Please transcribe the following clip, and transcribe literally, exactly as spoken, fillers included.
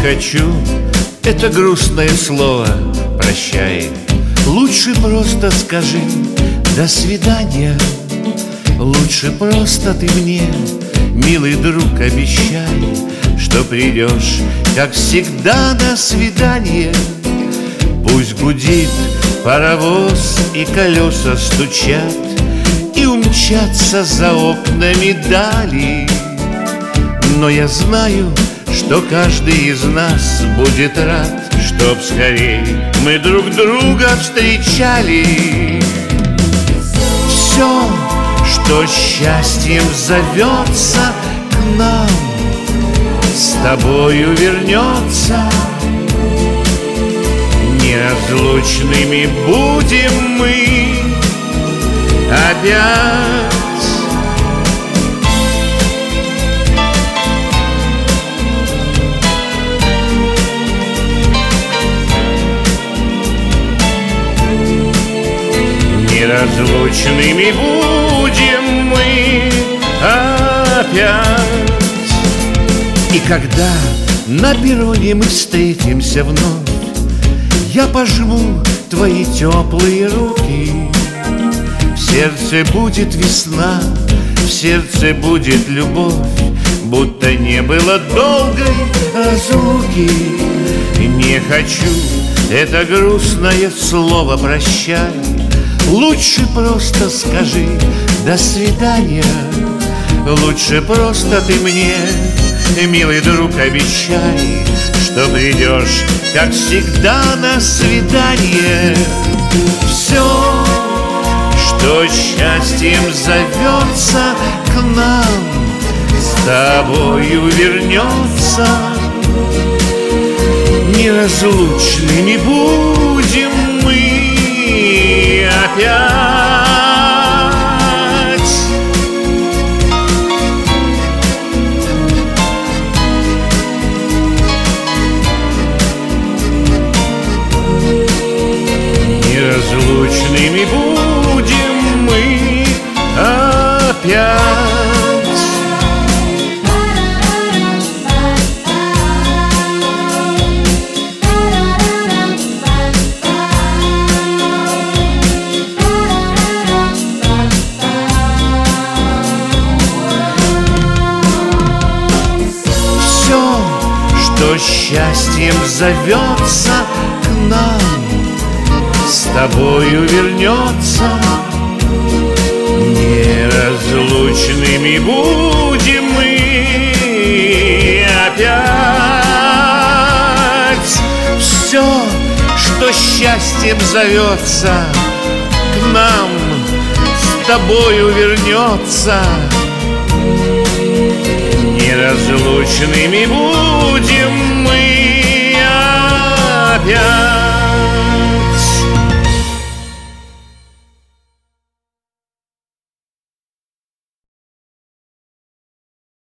хочу это грустное слово «прощай». Лучше просто скажи «до свидания». Лучше просто ты мне, милый друг, обещай, что придешь, как всегда, на свидание. Пусть гудит паровоз и колеса стучат, и умчатся за окнами дали. Но я знаю, что каждый из нас будет рад, чтоб скорей мы друг друга встречали. Все, что счастьем зовется к нам, с тобою вернется. Неразлучными будем мы опять. Неразлучными будем мы опять. И когда на перроне мы встретимся вновь, я пожму твои теплые руки. В сердце будет весна, в сердце будет любовь, будто не было долгой разлуки. Не хочу это грустное слово «прощай». Лучше просто скажи «до свидания». Лучше просто ты мне, милый друг, обещай, что придешь, как всегда, на свидание. Все, что счастьем зовется к нам, с тобою вернется. Неразлучными будем мы опять. Неразлучными будем мы опять. Все, что счастьем зовется к нам, с тобою вернется. Неразлучными будем мы опять. Все, что счастьем зовется к нам, с тобою вернется. Неразлучными будем мы опять.